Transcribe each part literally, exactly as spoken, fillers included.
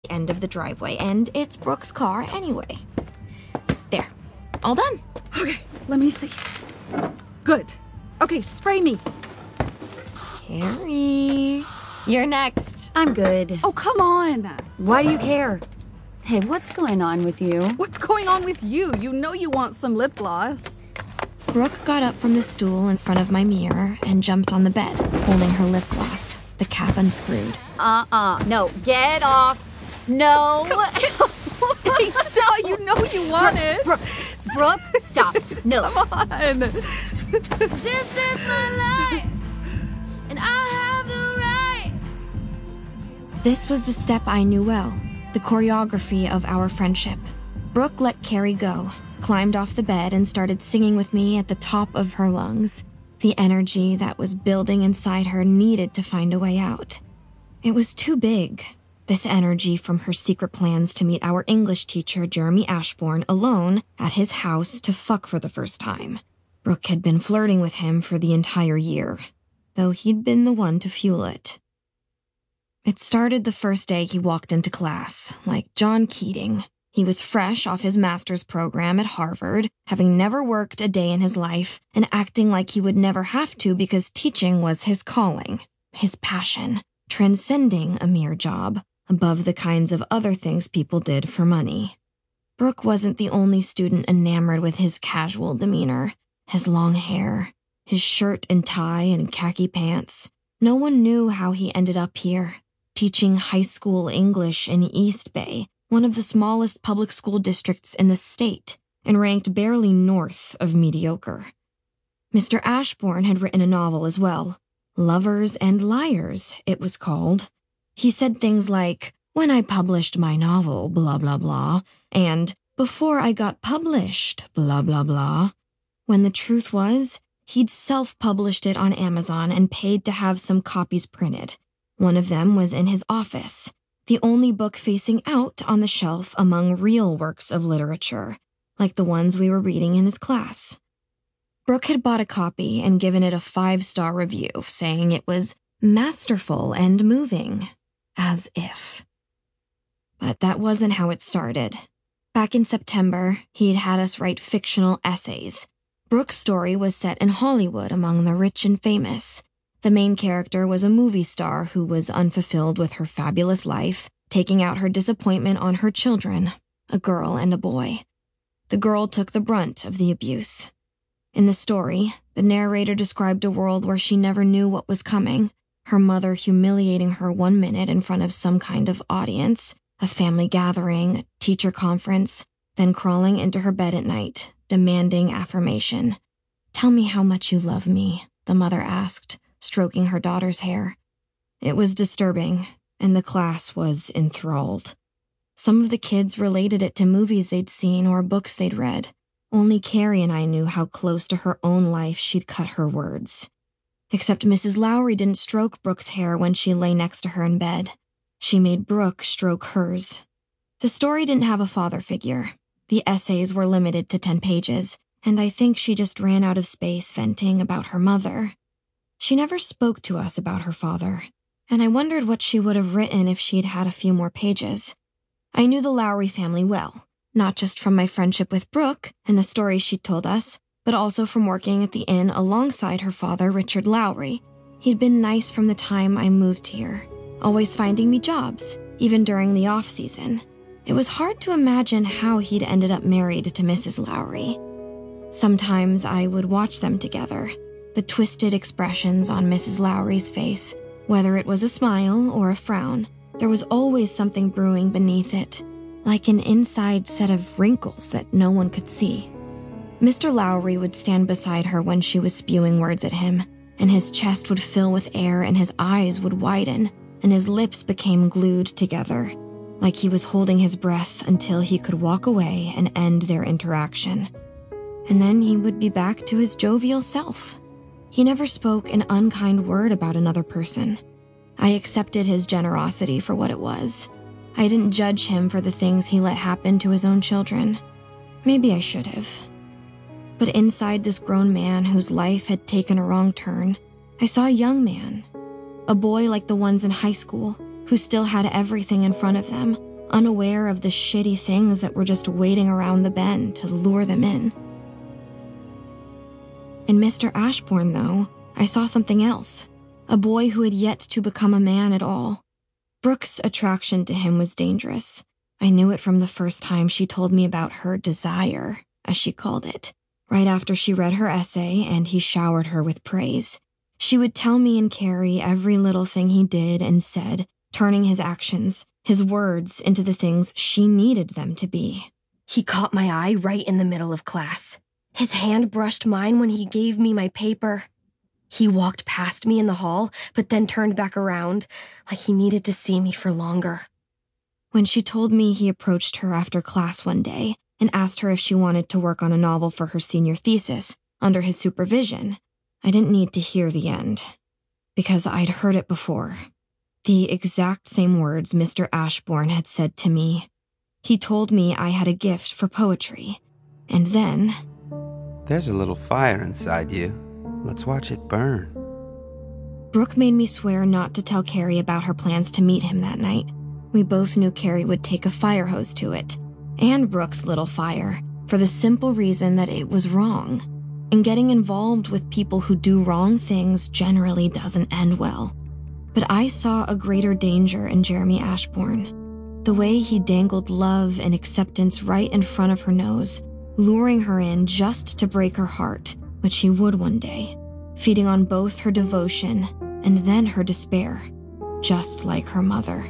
end of the driveway, and it's Brooke's car anyway. There. All done. Okay, let me see. Good. Okay, spray me. Carrie, you're next. I'm good. Oh, come on. Why do you care? Hey, what's going on with you? What's going on with you? You know you want some lip gloss. Brooke got up from the stool in front of my mirror and jumped on the bed, holding her lip gloss, the cap unscrewed. Uh-uh. No, get off. No. Hey, stop. You know you want it. Brooke, Brooke, stop. No. Come on. This is my life, and I have the right. This was the step I knew well, the choreography of our friendship. Brooke let Carrie go, climbed off the bed, and started singing with me at the top of her lungs. The energy that was building inside her needed to find a way out. It was too big. This energy from her secret plans to meet our English teacher, Jeremy Ashbourne, alone at his house to fuck for the first time. Brooke had been flirting with him for the entire year, though he'd been the one to fuel it. It started the first day he walked into class, like John Keating. He was fresh off his master's program at Harvard, having never worked a day in his life, and acting like he would never have to because teaching was his calling, his passion, transcending a mere job, above the kinds of other things people did for money. Brooke wasn't the only student enamored with his casual demeanor, his long hair, his shirt and tie and khaki pants. No one knew how he ended up here, teaching high school English in East Bay, one of the smallest public school districts in the state, and ranked barely north of mediocre. Mister Ashbourne had written a novel as well. Lovers and Liars, it was called. He said things like, "When I published my novel, blah, blah, blah," and "Before I got published, blah, blah, blah," when the truth was, he'd self-published it on Amazon and paid to have some copies printed. One of them was in his office, the only book facing out on the shelf among real works of literature, like the ones we were reading in his class. Brooke had bought a copy and given it a five-star review, saying it was masterful and moving. As if. But that wasn't how it started. Back in September, he'd had us write fictional essays. Brooke's story was set in Hollywood among the rich and famous. The main character was a movie star who was unfulfilled with her fabulous life, taking out her disappointment on her children, a girl and a boy. The girl took the brunt of the abuse. In the story, the narrator described a world where she never knew what was coming. Her mother humiliating her one minute in front of some kind of audience, a family gathering, a teacher conference, then crawling into her bed at night, demanding affirmation. "Tell me how much you love me," the mother asked, stroking her daughter's hair. It was disturbing, and the class was enthralled. Some of the kids related it to movies they'd seen or books they'd read. Only Carrie and I knew how close to her own life she'd cut her words. Except Missus Lowry didn't stroke Brooke's hair when she lay next to her in bed. She made Brooke stroke hers. The story didn't have a father figure. The essays were limited to ten pages, and I think she just ran out of space venting about her mother. She never spoke to us about her father, and I wondered what she would have written if she'd had a few more pages. I knew the Lowry family well, not just from my friendship with Brooke and the stories she'd told us, but also from working at the inn alongside her father, Richard Lowry. He'd been nice from the time I moved here, always finding me jobs, even during the off-season. It was hard to imagine how he'd ended up married to Missus Lowry. Sometimes I would watch them together, the twisted expressions on Missus Lowry's face. Whether it was a smile or a frown, there was always something brewing beneath it, like an inside set of wrinkles that no one could see. Mister Lowry would stand beside her when she was spewing words at him, and his chest would fill with air and his eyes would widen, and his lips became glued together, like he was holding his breath until he could walk away and end their interaction. And then he would be back to his jovial self. He never spoke an unkind word about another person. I accepted his generosity for what it was. I didn't judge him for the things he let happen to his own children. Maybe I should have. But inside this grown man whose life had taken a wrong turn, I saw a young man. A boy like the ones in high school, who still had everything in front of them, unaware of the shitty things that were just waiting around the bend to lure them in. In Mister Ashbourne, though, I saw something else. A boy who had yet to become a man at all. Brooke's attraction to him was dangerous. I knew it from the first time she told me about her desire, as she called it, right after she read her essay and he showered her with praise. She would tell me and Carrie every little thing he did and said, turning his actions, his words, into the things she needed them to be. He caught my eye right in the middle of class. His hand brushed mine when he gave me my paper. He walked past me in the hall, but then turned back around, like he needed to see me for longer. When she told me he approached her after class one day and asked her if she wanted to work on a novel for her senior thesis under his supervision, I didn't need to hear the end, because I'd heard it before. The exact same words Mister Ashbourne had said to me. He told me I had a gift for poetry, and then... There's a little fire inside you. Let's watch it burn. Brooke made me swear not to tell Carrie about her plans to meet him that night. We both knew Carrie would take a fire hose to it, and Brooke's little fire, for the simple reason that it was wrong. And getting involved with people who do wrong things generally doesn't end well. But I saw a greater danger in Jeremy Ashbourne. The way he dangled love and acceptance right in front of her nose, luring her in just to break her heart, which he would one day, feeding on both her devotion and then her despair, just like her mother.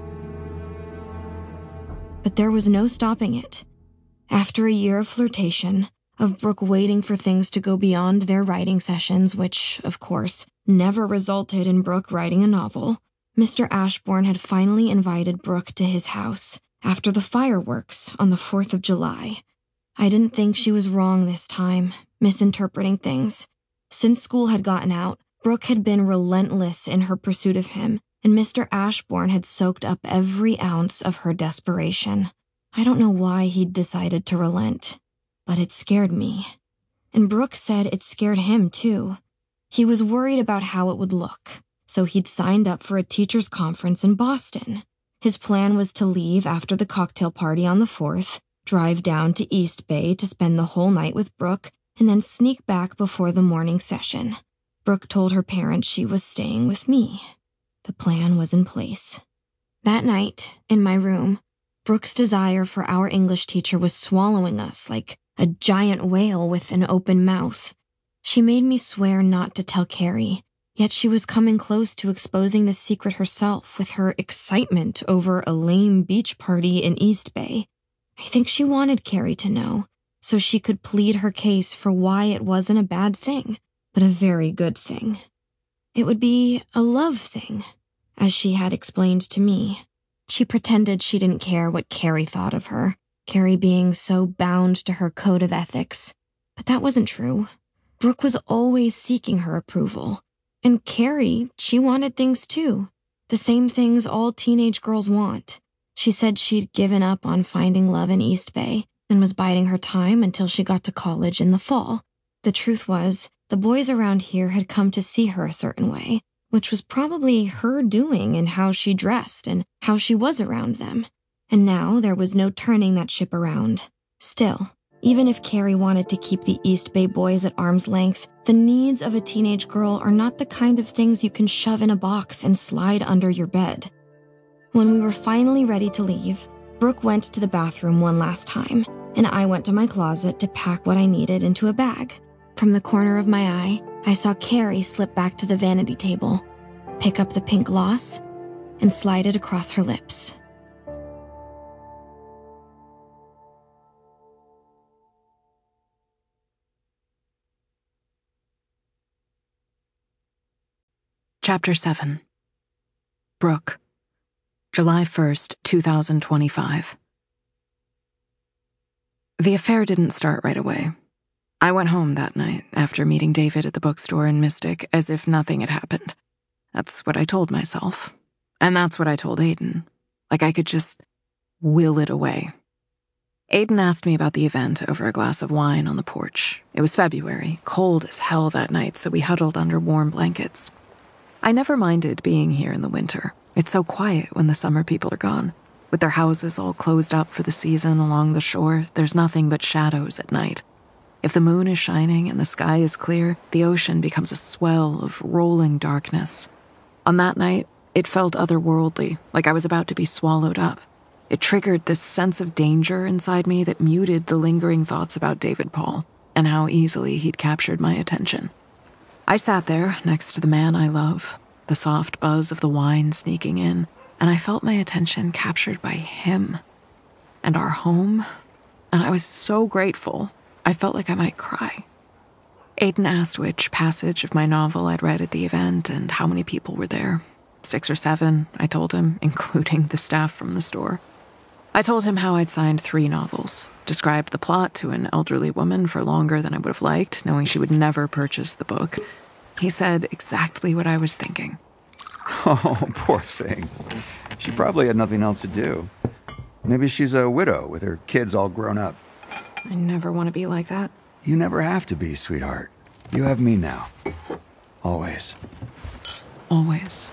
But there was no stopping it. After a year of flirtation, of Brooke waiting for things to go beyond their writing sessions, which, of course, never resulted in Brooke writing a novel, Mister Ashbourne had finally invited Brooke to his house after the fireworks on the fourth of July. I didn't think she was wrong this time, misinterpreting things. Since school had gotten out, Brooke had been relentless in her pursuit of him, and Mister Ashbourne had soaked up every ounce of her desperation. I don't know why he'd decided to relent, but it scared me. And Brooke said it scared him, too. He was worried about how it would look, so he'd signed up for a teacher's conference in Boston. His plan was to leave after the cocktail party on the fourth, drive down to East Bay to spend the whole night with Brooke, and then sneak back before the morning session. Brooke told her parents she was staying with me. The plan was in place. That night, in my room, Brooke's desire for our English teacher was swallowing us like a giant whale with an open mouth. She made me swear not to tell Carrie, yet she was coming close to exposing the secret herself with her excitement over a lame beach party in East Bay. I think she wanted Carrie to know, so she could plead her case for why it wasn't a bad thing, but a very good thing. It would be a love thing, as she had explained to me. She pretended she didn't care what Carrie thought of her, Carrie being so bound to her code of ethics. But that wasn't true. Brooke was always seeking her approval. And Carrie, she wanted things too. The same things all teenage girls want. She said she'd given up on finding love in East Bay and was biding her time until she got to college in the fall. The truth was, the boys around here had come to see her a certain way, which was probably her doing in how she dressed and how she was around them. And now there was no turning that ship around. Still, even if Carrie wanted to keep the East Bay boys at arm's length, the needs of a teenage girl are not the kind of things you can shove in a box and slide under your bed. When we were finally ready to leave, Brooke went to the bathroom one last time, and I went to my closet to pack what I needed into a bag. From the corner of my eye, I saw Carrie slip back to the vanity table, pick up the pink gloss, and slide it across her lips. Chapter seven. Brooke. July first, two thousand twenty-five. The affair didn't start right away. I went home that night after meeting David at the bookstore in Mystic as if nothing had happened. That's what I told myself. And that's what I told Aiden. Like I could just will it away. Aiden asked me about the event over a glass of wine on the porch. It was February, cold as hell that night, so we huddled under warm blankets. I never minded being here in the winter. It's so quiet when the summer people are gone. With their houses all closed up for the season along the shore, there's nothing but shadows at night. If the moon is shining and the sky is clear, the ocean becomes a swell of rolling darkness. On that night, it felt otherworldly, like I was about to be swallowed up. It triggered this sense of danger inside me that muted the lingering thoughts about David Paul and how easily he'd captured my attention. I sat there next to the man I love, the soft buzz of the wine sneaking in, and I felt my attention captured by him and our home, and I was so grateful, I felt like I might cry. Aiden asked which passage of my novel I'd read at the event and how many people were there. Six or seven, I told him, including the staff from the store. I told him how I'd signed three novels, described the plot to an elderly woman for longer than I would have liked, knowing she would never purchase the book. He said exactly what I was thinking. Oh, poor thing. She probably had nothing else to do. Maybe she's a widow with her kids all grown up. I never want to be like that. You never have to be, sweetheart. You have me now. Always. Always.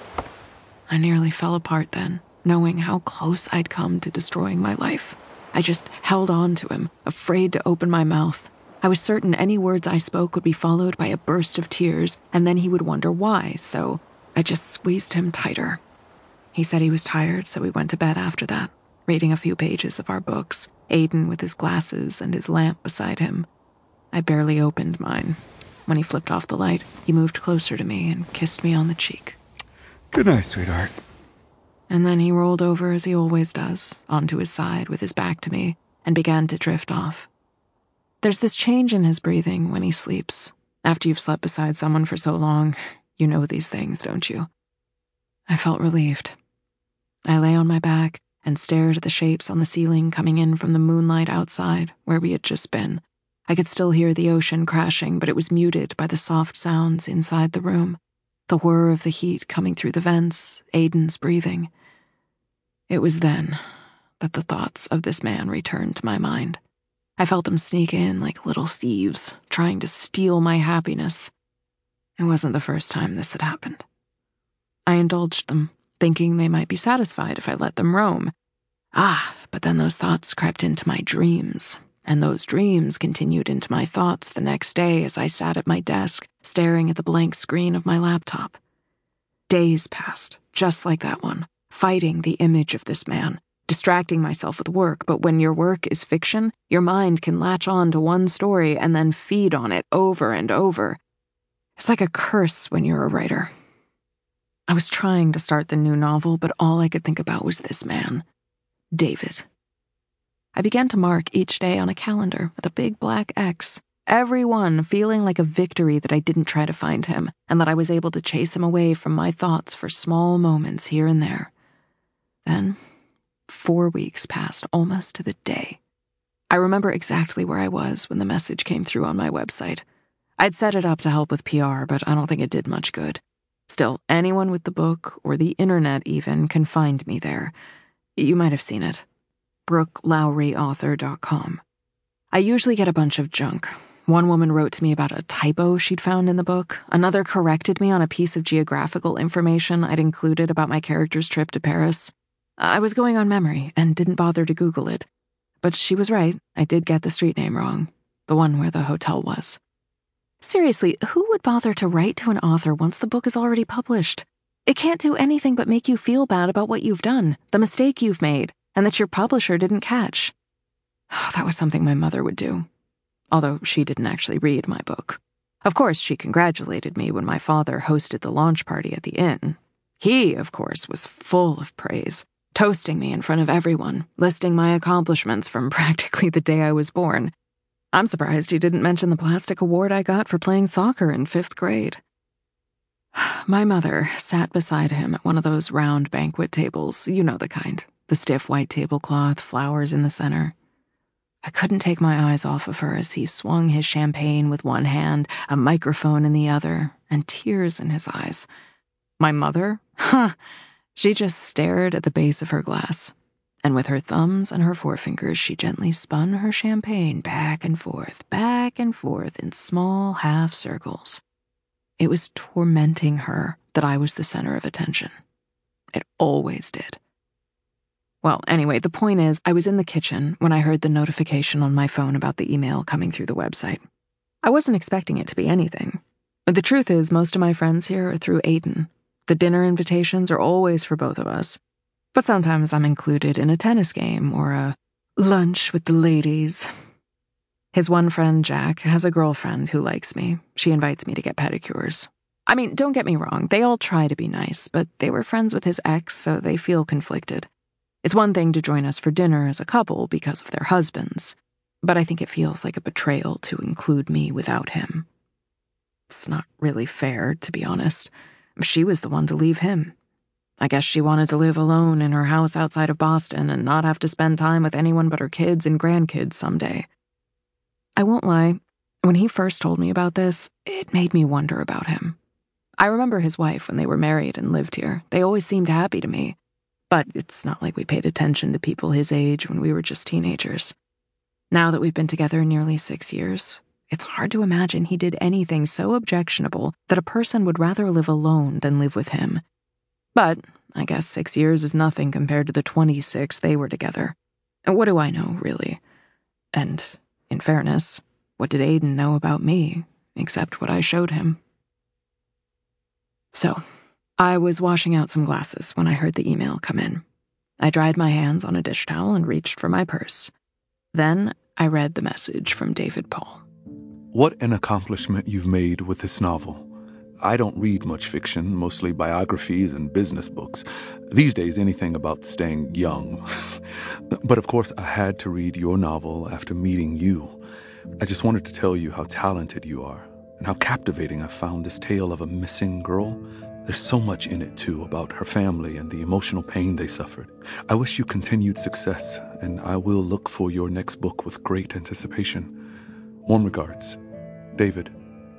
I nearly fell apart then, knowing how close I'd come to destroying my life. I just held on to him, afraid to open my mouth. I was certain any words I spoke would be followed by a burst of tears, and then he would wonder why, so I just squeezed him tighter. He said he was tired, so we went to bed after that, reading a few pages of our books, Aiden with his glasses and his lamp beside him. I barely opened mine. When he flipped off the light, he moved closer to me and kissed me on the cheek. Good night, sweetheart. And then he rolled over as he always does, onto his side with his back to me, and began to drift off. There's this change in his breathing when he sleeps. After you've slept beside someone for so long, you know these things, don't you? I felt relieved. I lay on my back and stared at the shapes on the ceiling coming in from the moonlight outside, where we had just been. I could still hear the ocean crashing, but it was muted by the soft sounds inside the room. The whir of the heat coming through the vents, Aiden's breathing. It was then that the thoughts of this man returned to my mind. I felt them sneak in like little thieves, trying to steal my happiness. It wasn't the first time this had happened. I indulged them, thinking they might be satisfied if I let them roam. Ah, but then those thoughts crept into my dreams, and those dreams continued into my thoughts the next day as I sat at my desk, staring at the blank screen of my laptop. Days passed, just like that one, fighting the image of this man, distracting myself with work, but when your work is fiction, your mind can latch on to one story and then feed on it over and over. It's like a curse when you're a writer. I was trying to start the new novel, but all I could think about was this man, David. I began to mark each day on a calendar with a big black X, every one feeling like a victory that I didn't try to find him, and that I was able to chase him away from my thoughts for small moments here and there. Then, four weeks passed almost to the day. I remember exactly where I was when the message came through on my website. I'd set it up to help with P R, but I don't think it did much good. Still, anyone with the book, or the internet even, can find me there. You might have seen it. brooke lowry author dot com. I usually get a bunch of junk. One woman wrote to me about a typo she'd found in the book. Another corrected me on a piece of geographical information I'd included about my character's trip to Paris. I was going on memory and didn't bother to Google it. But she was right. I did get the street name wrong. The one where the hotel was. Seriously, who would bother to write to an author once the book is already published? It can't do anything but make you feel bad about what you've done, the mistake you've made, and that your publisher didn't catch. Oh, that was something my mother would do. Although she didn't actually read my book. Of course, she congratulated me when my father hosted the launch party at the inn. He, of course, was full of praise, toasting me in front of everyone, listing my accomplishments from practically the day I was born. I'm surprised he didn't mention the plastic award I got for playing soccer in fifth grade. My mother sat beside him at one of those round banquet tables, you know the kind, the stiff white tablecloth, flowers in the center. I couldn't take my eyes off of her as he swung his champagne with one hand, a microphone in the other, and tears in his eyes. My mother? Huh! She just stared at the base of her glass. And with her thumbs and her forefingers, she gently spun her champagne back and forth, back and forth in small half circles. It was tormenting her that I was the center of attention. It always did. Well, anyway, the point is, I was in the kitchen when I heard the notification on my phone about the email coming through the website. I wasn't expecting it to be anything. The truth is, most of my friends here are through Aiden. The dinner invitations are always for both of us. But sometimes I'm included in a tennis game or a lunch with the ladies. His one friend, Jack, has a girlfriend who likes me. She invites me to get pedicures. I mean, don't get me wrong, they all try to be nice, but they were friends with his ex, so they feel conflicted. It's one thing to join us for dinner as a couple because of their husbands, but I think it feels like a betrayal to include me without him. It's not really fair, to be honest. She was the one to leave him. I guess she wanted to live alone in her house outside of Boston and not have to spend time with anyone but her kids and grandkids someday. I won't lie, when he first told me about this, it made me wonder about him. I remember his wife when they were married and lived here. They always seemed happy to me. But it's not like we paid attention to people his age when we were just teenagers. Now that we've been together nearly six years, it's hard to imagine he did anything so objectionable that a person would rather live alone than live with him. But I guess six years is nothing compared to the twenty-six they were together. And what do I know, really? And, in fairness, what did Aiden know about me, except what I showed him? So, I was washing out some glasses when I heard the email come in. I dried my hands on a dish towel and reached for my purse. Then I read the message from David Paul. What an accomplishment you've made with this novel. I don't read much fiction, mostly biographies and business books. These days, anything about staying young. But of course, I had to read your novel after meeting you. I just wanted to tell you how talented you are and how captivating I found this tale of a missing girl. There's so much in it, too, about her family and the emotional pain they suffered. I wish you continued success, and I will look for your next book with great anticipation. Warm regards, David.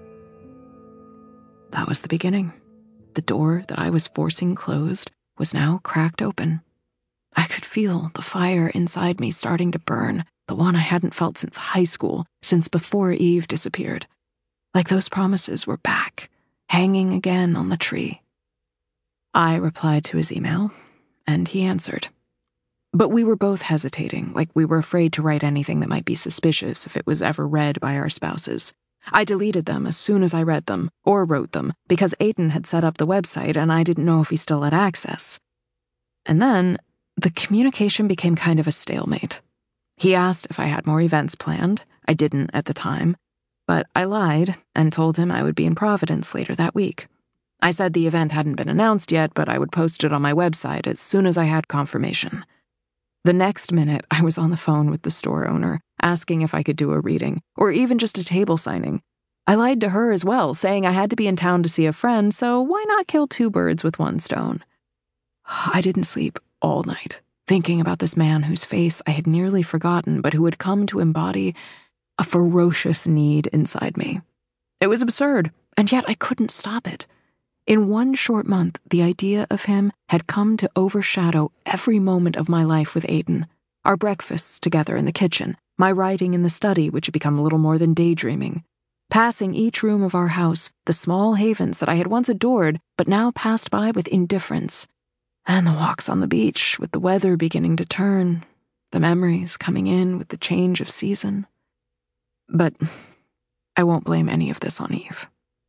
That was the beginning. The door that I was forcing closed was now cracked open. I could feel the fire inside me starting to burn, the one I hadn't felt since high school, since before Eve disappeared. Like those promises were back, hanging again on the tree. I replied to his email, and he answered. But we were both hesitating, like we were afraid to write anything that might be suspicious if it was ever read by our spouses. I deleted them as soon as I read them, or wrote them, because Aiden had set up the website and I didn't know if he still had access. And then, the communication became kind of a stalemate. He asked if I had more events planned. I didn't at the time. But I lied and told him I would be in Providence later that week. I said the event hadn't been announced yet, but I would post it on my website as soon as I had confirmation. The next minute, I was on the phone with the store owner, asking if I could do a reading, or even just a table signing. I lied to her as well, saying I had to be in town to see a friend, so why not kill two birds with one stone? I didn't sleep all night, thinking about this man whose face I had nearly forgotten, but who had come to embody a ferocious need inside me. It was absurd, and yet I couldn't stop it. In one short month, the idea of him had come to overshadow every moment of my life with Aiden. Our breakfasts together in the kitchen, my writing in the study, which had become little more than daydreaming. Passing each room of our house, the small havens that I had once adored, but now passed by with indifference. And the walks on the beach, with the weather beginning to turn, the memories coming in with the change of season. But I won't blame any of this on Eve.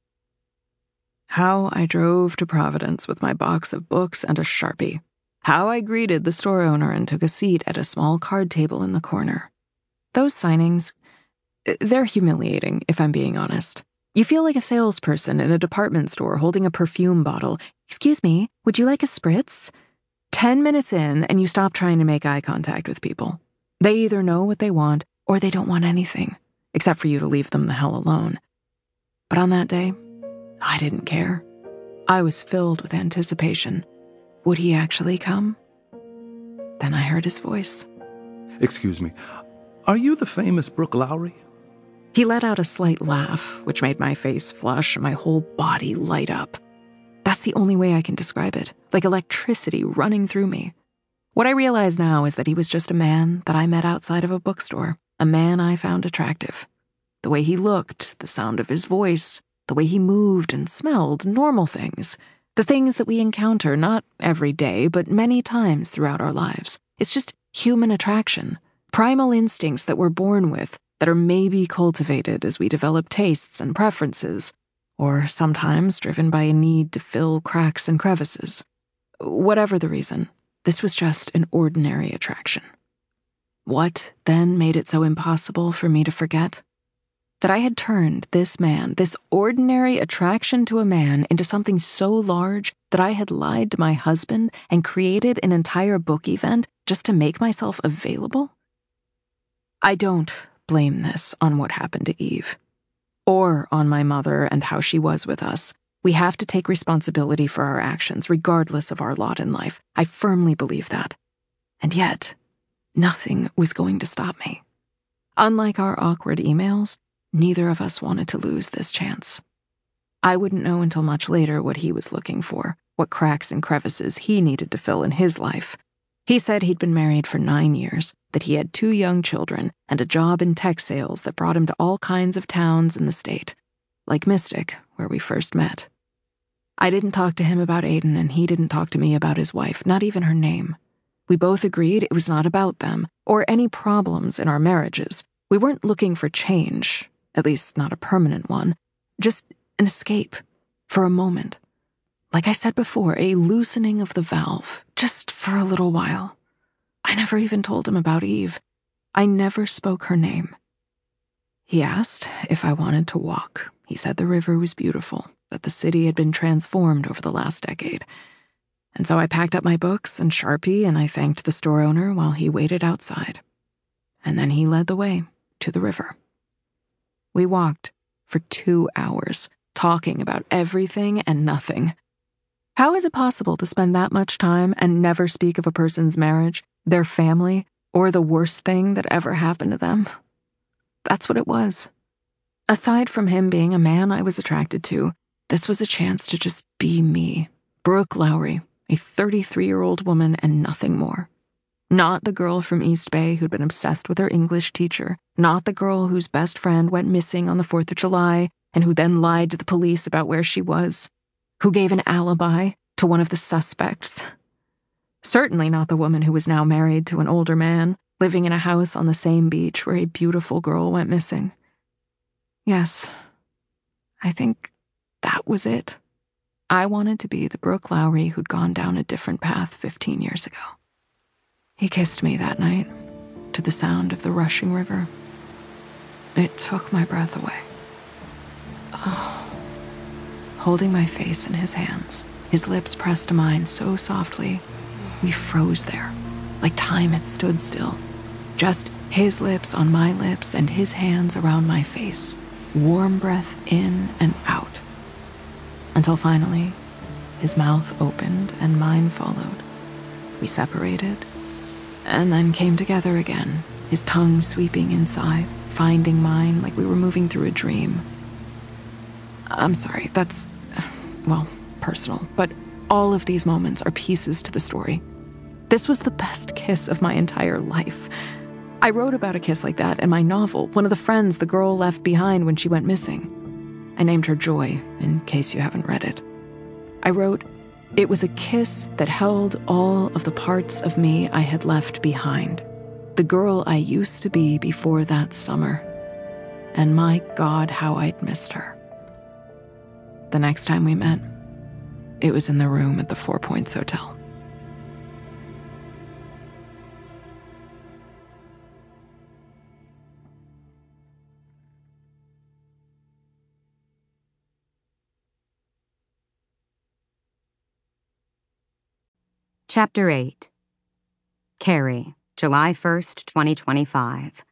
How I drove to Providence with my box of books and a Sharpie. How I greeted the store owner and took a seat at a small card table in the corner. Those signings, they're humiliating, if I'm being honest. You feel like a salesperson in a department store holding a perfume bottle. Excuse me, would you like a spritz? Ten minutes in, and you stop trying to make eye contact with people. They either know what they want, or they don't want anything, except for you to leave them the hell alone. But on that day, I didn't care. I was filled with anticipation. Would he actually come? Then I heard his voice. Excuse me, are you the famous Brooke Lowry? He let out a slight laugh, which made my face flush and my whole body light up. That's the only way I can describe it, like electricity running through me. What I realize now is that he was just a man that I met outside of a bookstore, a man I found attractive. The way he looked, the sound of his voice, the way he moved and smelled, normal things. The things that we encounter not every day, but many times throughout our lives. It's just human attraction, primal instincts that we're born with that are maybe cultivated as we develop tastes and preferences, or sometimes driven by a need to fill cracks and crevices. Whatever the reason, this was just an ordinary attraction. What, then, made it so impossible for me to forget? That I had turned this man, this ordinary attraction to a man, into something so large that I had lied to my husband and created an entire book event just to make myself available? I don't blame this on what happened to Eve, or on my mother and how she was with us. We have to take responsibility for our actions, regardless of our lot in life. I firmly believe that. And yet, nothing was going to stop me. Unlike our awkward emails, neither of us wanted to lose this chance. I wouldn't know until much later what he was looking for, what cracks and crevices he needed to fill in his life. He said he'd been married for nine years, that he had two young children, and a job in tech sales that brought him to all kinds of towns in the state, like Mystic, where we first met. I didn't talk to him about Aiden, and he didn't talk to me about his wife, not even her name. We both agreed it was not about them, or any problems in our marriages. We weren't looking for change, at least not a permanent one, just an escape, for a moment. Like I said before, a loosening of the valve, just for a little while. I never even told him about Eve. I never spoke her name. He asked if I wanted to walk. He said the river was beautiful, that the city had been transformed over the last decade. And so I packed up my books and Sharpie, and I thanked the store owner while he waited outside. And then he led the way to the river. We walked for two hours, talking about everything and nothing. How is it possible to spend that much time and never speak of a person's marriage, their family, or the worst thing that ever happened to them? That's what it was. Aside from him being a man I was attracted to, this was a chance to just be me, Brooke Lowry, a thirty-three-year-old woman and nothing more. Not the girl from East Bay who'd been obsessed with her English teacher, not the girl whose best friend went missing on the fourth of July and who then lied to the police about where she was, who gave an alibi to one of the suspects. Certainly not the woman who was now married to an older man, living in a house on the same beach where a beautiful girl went missing. Yes, I think that was it. I wanted to be the Brooke Lowry who'd gone down a different path fifteen years ago. He kissed me that night, to the sound of the rushing river. It took my breath away. Oh. Holding my face in his hands, his lips pressed to mine so softly, we froze there, like time had stood still. Just his lips on my lips and his hands around my face, warm breath in and out. Until finally, his mouth opened and mine followed. We separated, and then came together again, his tongue sweeping inside, finding mine like we were moving through a dream. I'm sorry, that's, well, personal, but all of these moments are pieces to the story. This was the best kiss of my entire life. I wrote about a kiss like that in my novel, one of the friends the girl left behind when she went missing. I named her Joy, in case you haven't read it. I wrote, it was a kiss that held all of the parts of me I had left behind, the girl I used to be before that summer. And my God, how I'd missed her. The next time we met, it was in the room at the Four Points Hotel. Chapter eight. Carrie, July first, twenty twenty-five.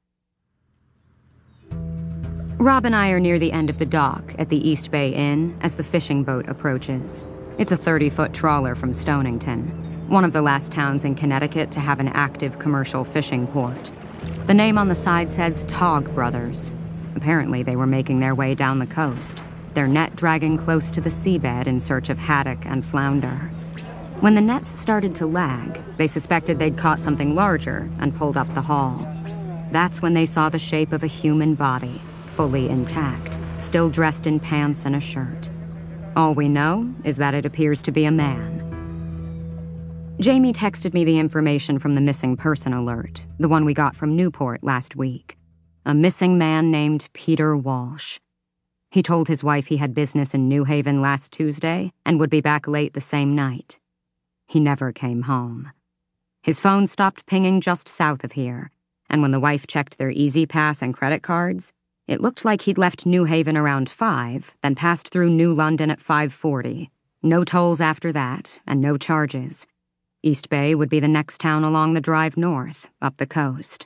Rob and I are near the end of the dock at the East Bay Inn as the fishing boat approaches. It's a thirty-foot trawler from Stonington, one of the last towns in Connecticut to have an active commercial fishing port. The name on the side says Togg Brothers. Apparently they were making their way down the coast, their net dragging close to the seabed in search of haddock and flounder. When the nets started to lag, they suspected they'd caught something larger and pulled up the haul. That's when they saw the shape of a human body, fully intact, still dressed in pants and a shirt. All we know is that it appears to be a man. Jamie texted me the information from the missing person alert, the one we got from Newport last week. A missing man named Peter Walsh. He told his wife he had business in New Haven last Tuesday and would be back late the same night. He never came home. His phone stopped pinging just south of here, and when the wife checked their Easy Pass and credit cards, it looked like he'd left New Haven around five, then passed through New London at five forty. No tolls after that, and no charges. East Bay would be the next town along the drive north, up the coast.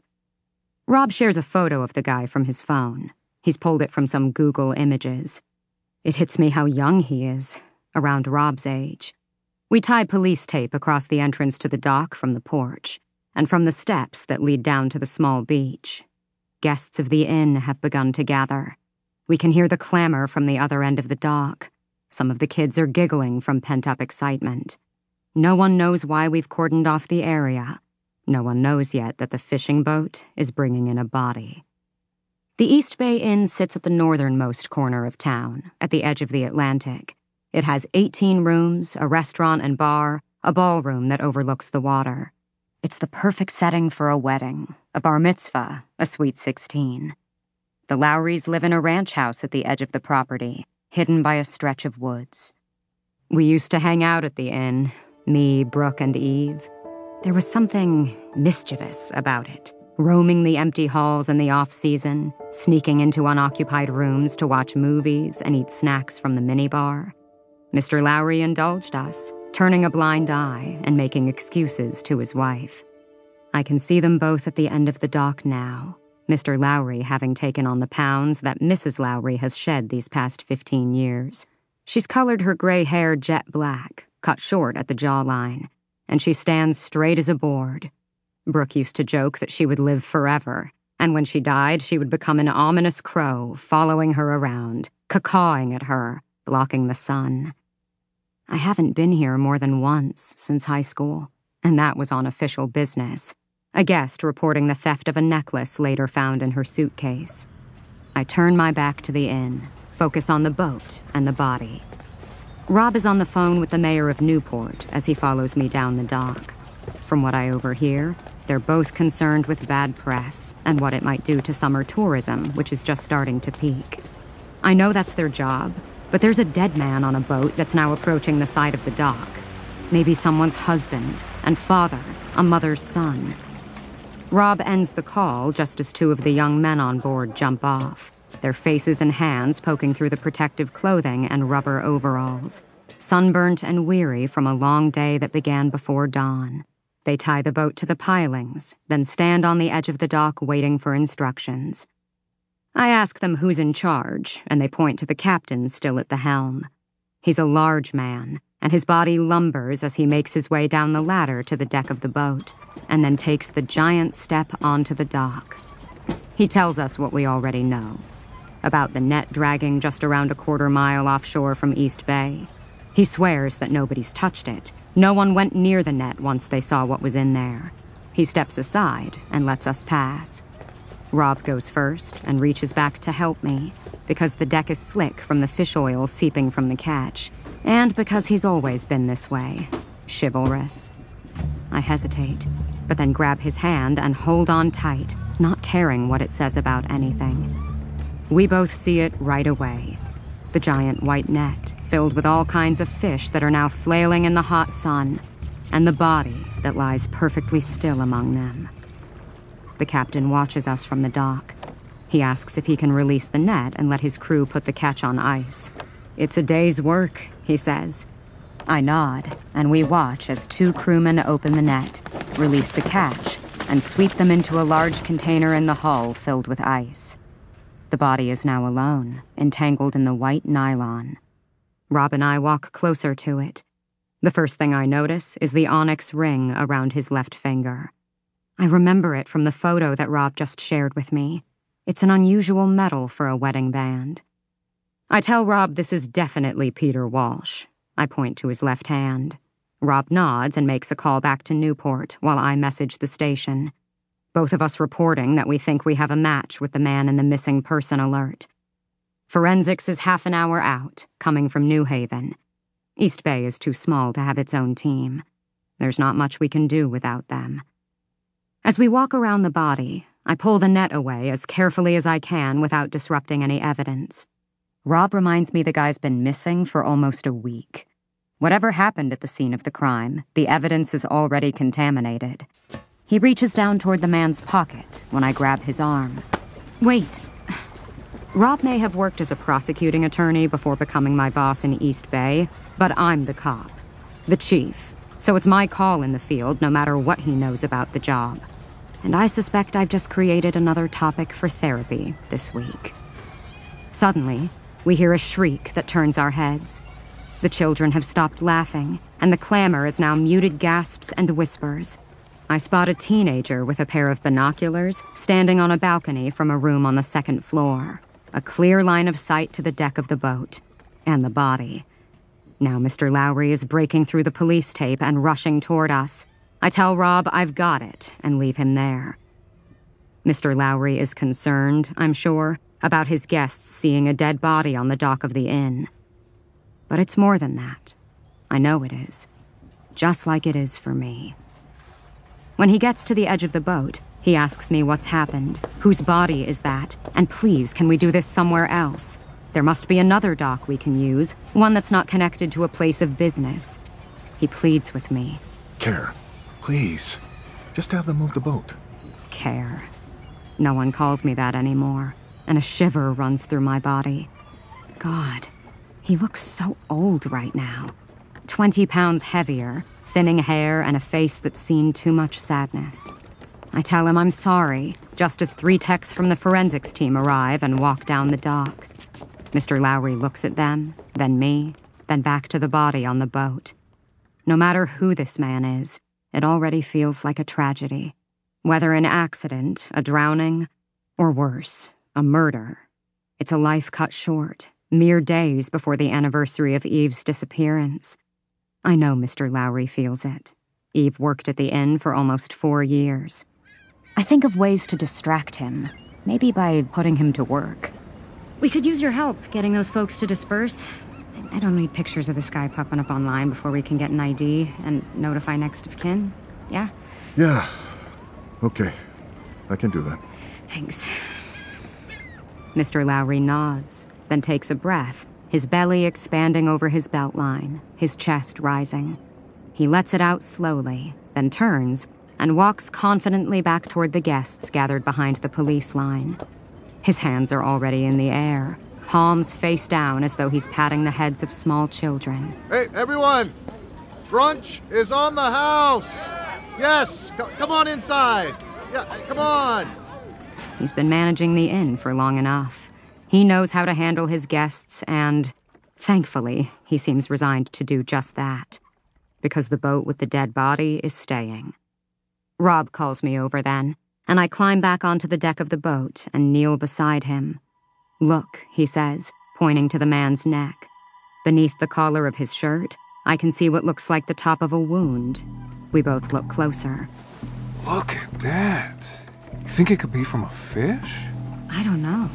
Rob shares a photo of the guy from his phone. He's pulled it from some Google images. It hits me how young he is, around Rob's age. We tie police tape across the entrance to the dock from the porch, and from the steps that lead down to the small beach. Guests of the inn have begun to gather. We can hear the clamor from the other end of the dock. Some of the kids are giggling from pent-up excitement. No one knows why we've cordoned off the area. No one knows yet that the fishing boat is bringing in a body. The East Bay Inn sits at the northernmost corner of town, at the edge of the Atlantic. It has eighteen rooms, a restaurant and bar, a ballroom that overlooks the water. It's the perfect setting for a wedding, a bar mitzvah, a sweet sixteen. The Lowrys live in a ranch house at the edge of the property, hidden by a stretch of woods. We used to hang out at the inn, me, Brooke, and Eve. There was something mischievous about it, roaming the empty halls in the off-season, sneaking into unoccupied rooms to watch movies and eat snacks from the minibar. Mister Lowry indulged us, turning a blind eye and making excuses to his wife. I can see them both at the end of the dock now, Mister Lowry having taken on the pounds that Missus Lowry has shed these past fifteen years. She's colored her gray hair jet black, cut short at the jawline, and she stands straight as a board. Brooke used to joke that she would live forever, and when she died, she would become an ominous crow, following her around, caw-cawing at her, blocking the sun. I haven't been here more than once since high school, and that was on official business. A guest reporting the theft of a necklace later found in her suitcase. I turn my back to the inn, focus on the boat and the body. Rob is on the phone with the mayor of Newport as he follows me down the dock. From what I overhear, they're both concerned with bad press and what it might do to summer tourism, which is just starting to peak. I know that's their job, but there's a dead man on a boat that's now approaching the side of the dock. Maybe someone's husband and father, a mother's son. Rob ends the call just as two of the young men on board jump off, their faces and hands poking through the protective clothing and rubber overalls, sunburnt and weary from a long day that began before dawn. They tie the boat to the pilings, then stand on the edge of the dock waiting for instructions. I ask them who's in charge, and they point to the captain still at the helm. He's a large man, and his body lumbers as he makes his way down the ladder to the deck of the boat, and then takes the giant step onto the dock. He tells us what we already know, about the net dragging just around a quarter mile offshore from East Bay. He swears that nobody's touched it. No one went near the net once they saw what was in there. He steps aside and lets us pass. Rob goes first and reaches back to help me, because the deck is slick from the fish oil seeping from the catch, and because he's always been this way, chivalrous. I hesitate, but then grab his hand and hold on tight, not caring what it says about anything. We both see it right away. The giant white net, filled with all kinds of fish that are now flailing in the hot sun, and the body that lies perfectly still among them. The captain watches us from the dock. He asks if he can release the net and let his crew put the catch on ice. It's a day's work, he says. I nod, and we watch as two crewmen open the net, release the catch, and sweep them into a large container in the hull filled with ice. The body is now alone, entangled in the white nylon. Rob and I walk closer to it. The first thing I notice is the onyx ring around his left finger. I remember it from the photo that Rob just shared with me. It's an unusual medal for a wedding band. I tell Rob this is definitely Peter Walsh. I point to his left hand. Rob nods and makes a call back to Newport while I message the station. Both of us reporting that we think we have a match with the man in the missing person alert. Forensics is half an hour out, coming from New Haven. East Bay is too small to have its own team. There's not much we can do without them. As we walk around the body, I pull the net away as carefully as I can without disrupting any evidence. Rob reminds me the guy's been missing for almost a week. Whatever happened at the scene of the crime, the evidence is already contaminated. He reaches down toward the man's pocket when I grab his arm. Wait. Rob may have worked as a prosecuting attorney before becoming my boss in East Bay, but I'm the cop, the chief, so it's my call in the field no matter what he knows about the job. And I suspect I've just created another topic for therapy this week. Suddenly, we hear a shriek that turns our heads. The children have stopped laughing, and the clamor is now muted gasps and whispers. I spot a teenager with a pair of binoculars standing on a balcony from a room on the second floor. A clear line of sight to the deck of the boat. And the body. Now Mister Lowry is breaking through the police tape and rushing toward us. I tell Rob I've got it and leave him there. Mister Lowry is concerned, I'm sure, about his guests seeing a dead body on the dock of the inn. But it's more than that. I know it is. Just like it is for me. When he gets to the edge of the boat, he asks me what's happened, whose body is that, and please, can we do this somewhere else? There must be another dock we can use, one that's not connected to a place of business. He pleads with me. Care, please. Just have them move the boat. Care. No one calls me that anymore, and a shiver runs through my body. God, he looks so old right now. Twenty pounds heavier, thinning hair, and a face that's seen too much sadness. I tell him I'm sorry, just as three techs from the forensics team arrive and walk down the dock. Mister Lowry looks at them, then me, then back to the body on the boat. No matter who this man is, it already feels like a tragedy. Whether an accident, a drowning, or worse, a murder. It's a life cut short, mere days before the anniversary of Eve's disappearance. I know Mister Lowry feels it. Eve worked at the inn for almost four years. I think of ways to distract him, maybe by putting him to work. We could use your help getting those folks to disperse. I don't need pictures of this guy popping up online before we can get an I D and notify next of kin. Yeah? Yeah. Okay. I can do that. Thanks. Mister Lowry nods, then takes a breath, his belly expanding over his belt line, his chest rising. He lets it out slowly, then turns and walks confidently back toward the guests gathered behind the police line. His hands are already in the air, palms face down as though he's patting the heads of small children. Hey, everyone! Brunch is on the house! Yes, c- come on inside! Yeah, come on! He's been managing the inn for long enough. He knows how to handle his guests, and, thankfully, he seems resigned to do just that. Because the boat with the dead body is staying. Rob calls me over then, and I climb back onto the deck of the boat and kneel beside him. Look, he says, pointing to the man's neck. Beneath the collar of his shirt, I can see what looks like the top of a wound. We both look closer. Look at that. You think it could be from a fish? I don't know.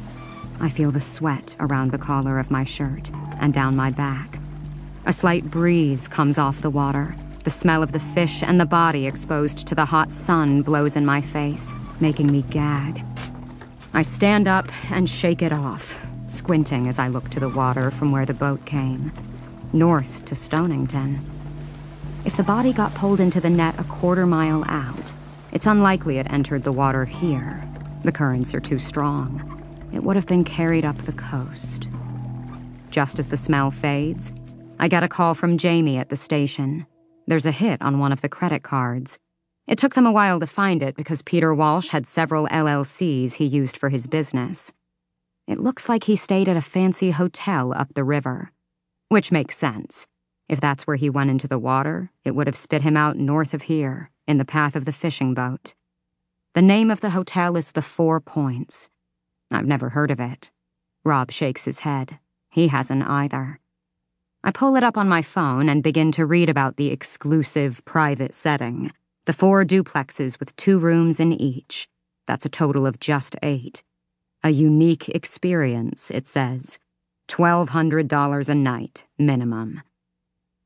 I feel the sweat around the collar of my shirt and down my back. A slight breeze comes off the water. The smell of the fish and the body exposed to the hot sun blows in my face, making me gag. I stand up and shake it off, squinting as I look to the water from where the boat came, north to Stonington. If the body got pulled into the net a quarter mile out, it's unlikely it entered the water here. The currents are too strong. It would have been carried up the coast. Just as the smell fades, I get a call from Jamie at the station. There's a hit on one of the credit cards. It took them a while to find it because Peter Walsh had several L L Cs he used for his business. It looks like he stayed at a fancy hotel up the river. Which makes sense. If that's where he went into the water, it would have spit him out north of here, in the path of the fishing boat. The name of the hotel is the Four Points. I've never heard of it. Rob shakes his head. He hasn't either. I pull it up on my phone and begin to read about the exclusive private setting. The four duplexes with two rooms in each. That's a total of just eight. A unique experience, it says. twelve hundred dollars a night, minimum.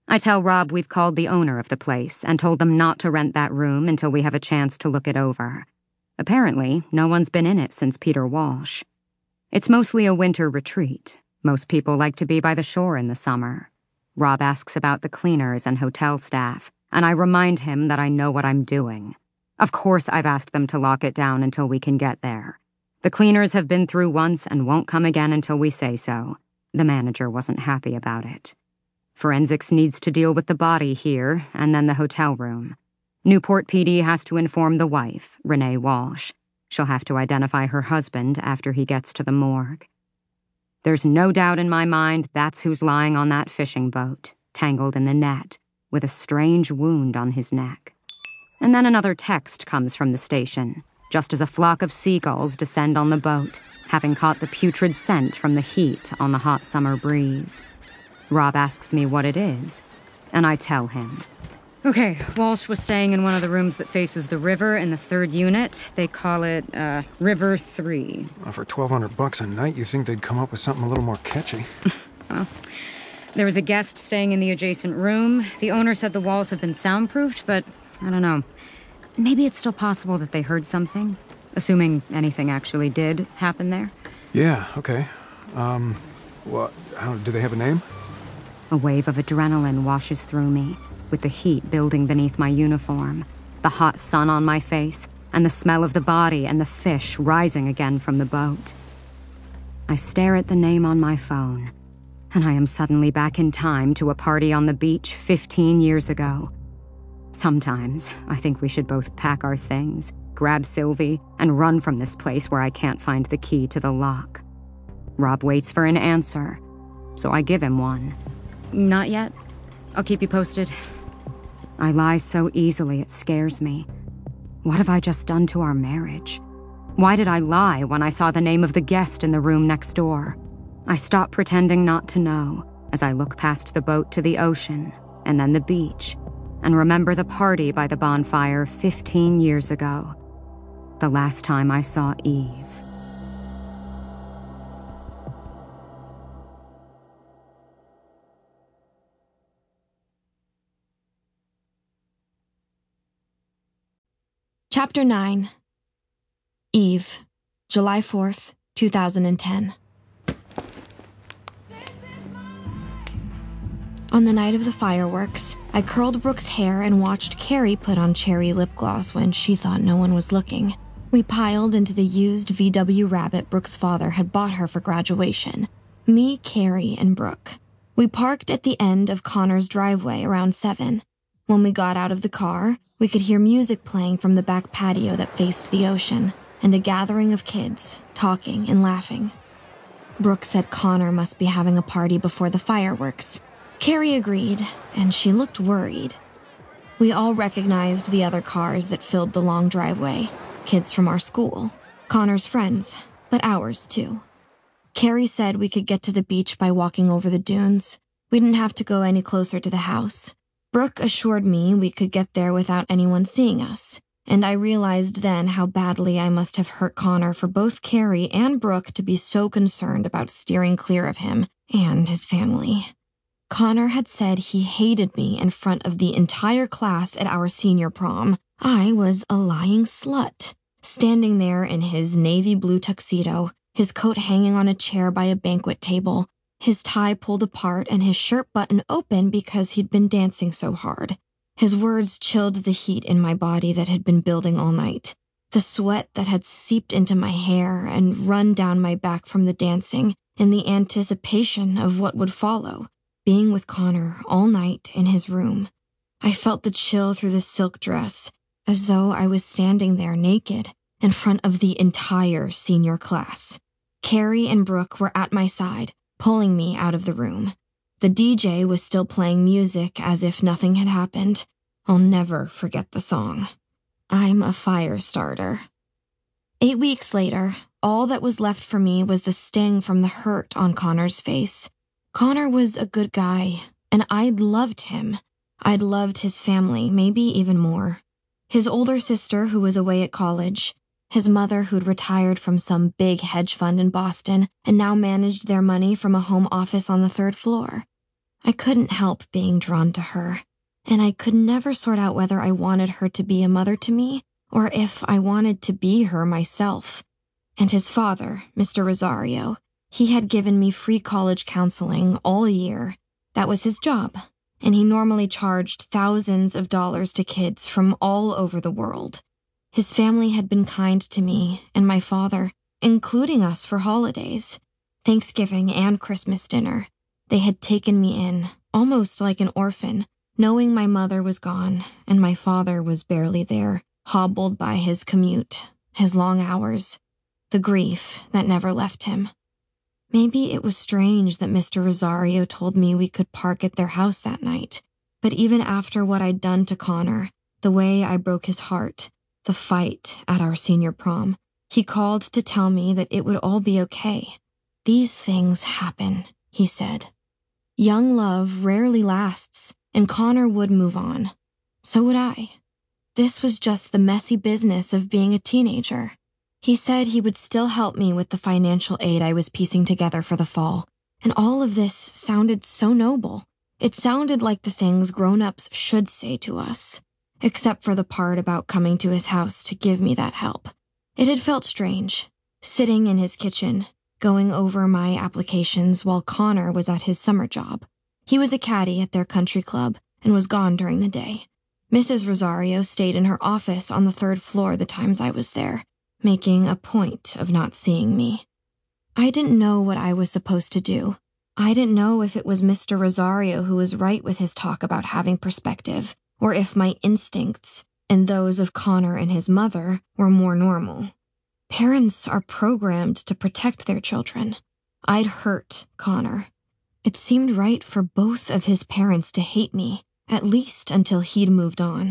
I tell Rob we've called the owner of the place and told them not to rent that room until we have a chance to look it over. Apparently, no one's been in it since Peter Walsh. It's mostly a winter retreat. Most people like to be by the shore in the summer. Rob asks about the cleaners and hotel staff, and I remind him that I know what I'm doing. Of course I've asked them to lock it down until we can get there. The cleaners have been through once and won't come again until we say so. The manager wasn't happy about it. Forensics needs to deal with the body here, and then the hotel room. Newport P D has to inform the wife, Renee Walsh. She'll have to identify her husband after he gets to the morgue. There's no doubt in my mind that's who's lying on that fishing boat, tangled in the net, with a strange wound on his neck. And then another text comes from the station, just as a flock of seagulls descend on the boat, having caught the putrid scent from the heat on the hot summer breeze. Rob asks me what it is, and I tell him. Okay, Walsh was staying in one of the rooms that faces the river in the third unit. They call it, uh, River three. Well, for twelve hundred bucks a night, you think they'd come up with something a little more catchy. Well, there was a guest staying in the adjacent room. The owner said the walls have been soundproofed, but I don't know. Maybe it's still possible that they heard something, assuming anything actually did happen there. Yeah, okay. Um, what, how, do they have a name? A wave of adrenaline washes through me, with the heat building beneath my uniform, the hot sun on my face, and the smell of the body and the fish rising again from the boat. I stare at the name on my phone, and I am suddenly back in time to a party on the beach fifteen years ago. Sometimes I think we should both pack our things, grab Sylvie, and run from this place where I can't find the key to the lock. Rob waits for an answer, so I give him one. Not yet. I'll keep you posted. I lie so easily it scares me. What have I just done to our marriage? Why did I lie when I saw the name of the guest in the room next door? I stop pretending not to know as I look past the boat to the ocean and then the beach and remember the party by the bonfire fifteen years ago. The last time I saw Eve. Chapter nine. Eve, July fourth, two thousand ten. On the night of the fireworks, I curled Brooke's hair and watched Carrie put on cherry lip gloss when she thought no one was looking. We piled into the used V W Rabbit Brooke's father had bought her for graduation. Me, Carrie, and Brooke. We parked at the end of Connor's driveway around seven. When we got out of the car, we could hear music playing from the back patio that faced the ocean, and a gathering of kids, talking and laughing. Brooke said Connor must be having a party before the fireworks. Carrie agreed, and she looked worried. We all recognized the other cars that filled the long driveway. Kids from our school. Connor's friends, but ours too. Carrie said we could get to the beach by walking over the dunes. We didn't have to go any closer to the house. Brooke assured me we could get there without anyone seeing us, and I realized then how badly I must have hurt Connor for both Carrie and Brooke to be so concerned about steering clear of him and his family. Connor had said he hated me in front of the entire class at our senior prom. I was a lying slut, standing there in his navy blue tuxedo, his coat hanging on a chair by a banquet table, his tie pulled apart and his shirt button open because he'd been dancing so hard. His words chilled the heat in my body that had been building all night. The sweat that had seeped into my hair and run down my back from the dancing in the anticipation of what would follow, being with Connor all night in his room. I felt the chill through the silk dress, as though I was standing there naked in front of the entire senior class. Carrie and Brooke were at my side, pulling me out of the room. The D J was still playing music as if nothing had happened. I'll never forget the song. I'm a fire starter. Eight weeks later, all that was left for me was the sting from the hurt on Connor's face. Connor was a good guy, and I'd loved him. I'd loved his family, maybe even more. His older sister, who was away at college. His mother, who'd retired from some big hedge fund in Boston and now managed their money from a home office on the third floor. I couldn't help being drawn to her, and I could never sort out whether I wanted her to be a mother to me or if I wanted to be her myself. And his father, Mister Rosario, he had given me free college counseling all year. That was his job, and he normally charged thousands of dollars to kids from all over the world. His family had been kind to me and my father, including us for holidays, Thanksgiving and Christmas dinner. They had taken me in, almost like an orphan, knowing my mother was gone and my father was barely there, hobbled by his commute, his long hours, the grief that never left him. Maybe it was strange that Mister Rosario told me we could park at their house that night, but even after what I'd done to Connor, the way I broke his heart, the fight at our senior prom, he called to tell me that it would all be okay. These things happen, he said. Young love rarely lasts, and Connor would move on. So would I. This was just the messy business of being a teenager. He said he would still help me with the financial aid I was piecing together for the fall, and all of this sounded so noble. It sounded like the things grown-ups should say to us, except for the part about coming to his house to give me that help. It had felt strange, sitting in his kitchen, going over my applications while Connor was at his summer job. He was a caddy at their country club and was gone during the day. Missus Rosario stayed in her office on the third floor the times I was there, making a point of not seeing me. I didn't know what I was supposed to do. I didn't know if it was Mister Rosario who was right with his talk about having perspective, or if my instincts and those of Connor and his mother were more normal. Parents are programmed to protect their children. I'd hurt Connor. It seemed right for both of his parents to hate me, at least until he'd moved on.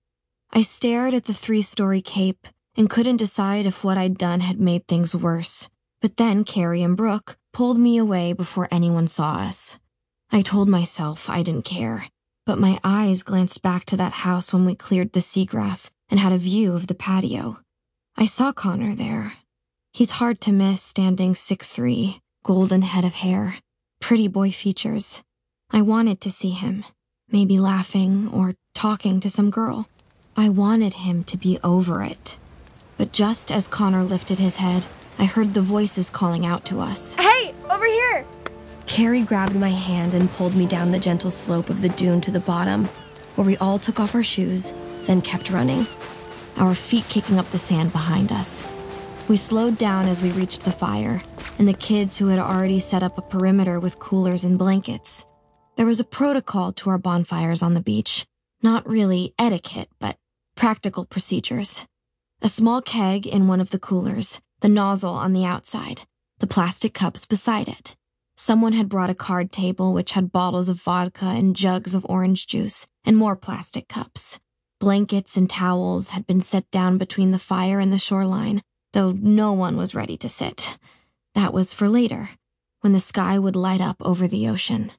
I stared at the three-story cape and couldn't decide if what I'd done had made things worse. But then Carrie and Brooke pulled me away before anyone saw us. I told myself I didn't care, but my eyes glanced back to that house when we cleared the seagrass and had a view of the patio. I saw Connor there. He's hard to miss, standing six three, golden head of hair, pretty boy features. I wanted to see him, maybe laughing or talking to some girl. I wanted him to be over it. But just as Connor lifted his head, I heard the voices calling out to us. Hey, over here! Carrie grabbed my hand and pulled me down the gentle slope of the dune to the bottom, where we all took off our shoes, then kept running, our feet kicking up the sand behind us. We slowed down as we reached the fire, and the kids who had already set up a perimeter with coolers and blankets. There was a protocol to our bonfires on the beach. Not really etiquette, but practical procedures. A small keg in one of the coolers, the nozzle on the outside, the plastic cups beside it. Someone had brought a card table which had bottles of vodka and jugs of orange juice, and more plastic cups. Blankets and towels had been set down between the fire and the shoreline, though no one was ready to sit. That was for later, when the sky would light up over the ocean.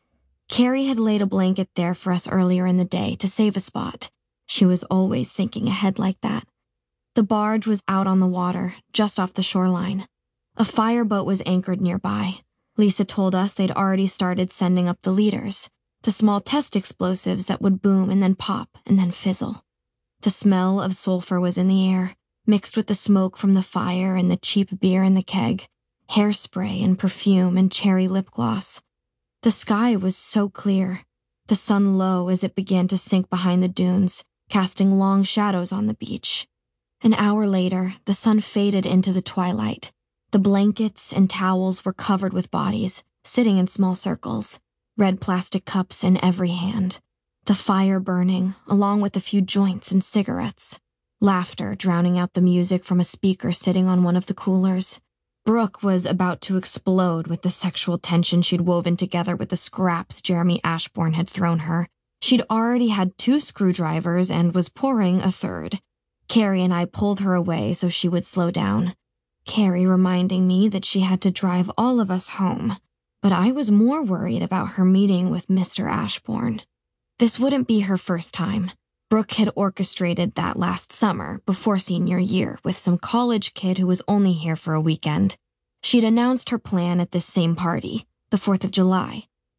Carrie had laid a blanket there for us earlier in the day to save a spot. She was always thinking ahead like that. The barge was out on the water, just off the shoreline. A fireboat was anchored nearby. Lisa told us they'd already started sending up the leaders, the small test explosives that would boom and then pop and then fizzle. The smell of sulfur was in the air, mixed with the smoke from the fire and the cheap beer in the keg, hairspray and perfume and cherry lip gloss. The sky was so clear, the sun low as it began to sink behind the dunes, casting long shadows on the beach. An hour later, the sun faded into the twilight. The blankets and towels were covered with bodies, sitting in small circles, red plastic cups in every hand. The fire burning, along with a few joints and cigarettes. Laughter drowning out the music from a speaker sitting on one of the coolers. Brooke was about to explode with the sexual tension she'd woven together with the scraps Jeremy Ashbourne had thrown her. She'd already had two screwdrivers and was pouring a third. Carrie and I pulled her away so she would slow down. Carrie reminding me that she had to drive all of us home. But I was more worried about her meeting with Mister Ashbourne. This wouldn't be her first time. Brooke had orchestrated that last summer, before senior year, with some college kid who was only here for a weekend. She'd announced her plan at this same party, the fourth of July.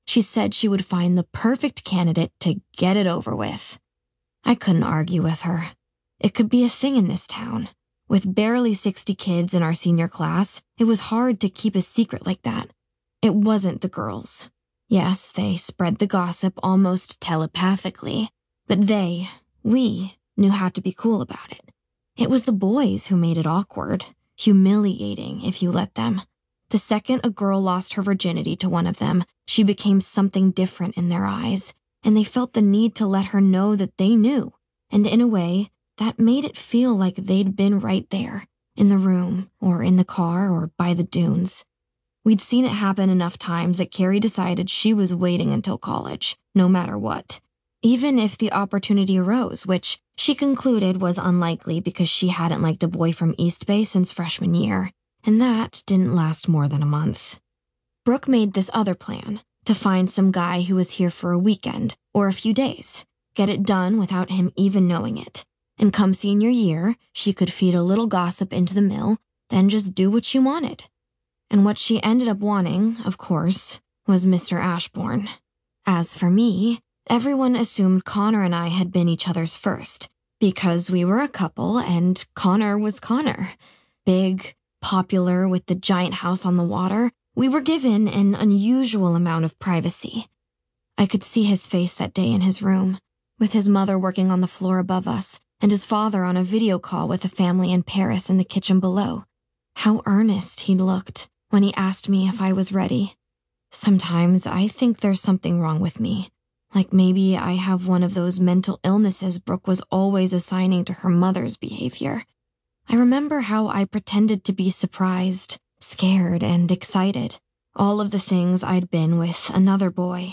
She said she would find the perfect candidate to get it over with. I couldn't argue with her. It could be a thing in this town. With barely sixty kids in our senior class, it was hard to keep a secret like that. It wasn't the girls. Yes, they spread the gossip almost telepathically, but they, we, knew how to be cool about it. It was the boys who made it awkward, humiliating if you let them. The second a girl lost her virginity to one of them, she became something different in their eyes, and they felt the need to let her know that they knew, and in a way, that made it feel like they'd been right there, in the room, or in the car, or by the dunes. We'd seen it happen enough times that Carrie decided she was waiting until college, no matter what. Even if the opportunity arose, which she concluded was unlikely because she hadn't liked a boy from East Bay since freshman year, and that didn't last more than a month. Brooke made this other plan, to find some guy who was here for a weekend, or a few days, get it done without him even knowing it, and come senior year, she could feed a little gossip into the mill, then just do what she wanted. And what she ended up wanting, of course, was Mister Ashbourne. As for me, everyone assumed Connor and I had been each other's first, because we were a couple and Connor was Connor. Big, popular, with the giant house on the water, we were given an unusual amount of privacy. I could see his face that day in his room, with his mother working on the floor above us, and his father on a video call with a family in Paris in the kitchen below. How earnest he'd looked when he asked me if I was ready. Sometimes I think there's something wrong with me. Like maybe I have one of those mental illnesses Brooke was always assigning to her mother's behavior. I remember how I pretended to be surprised, scared, and excited. All of the things I'd been with another boy.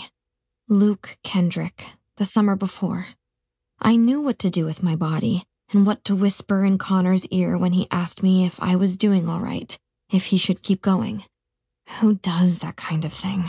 Luke Kendrick, the summer before. I knew what to do with my body, and what to whisper in Connor's ear when he asked me if I was doing all right, if he should keep going. Who does that kind of thing?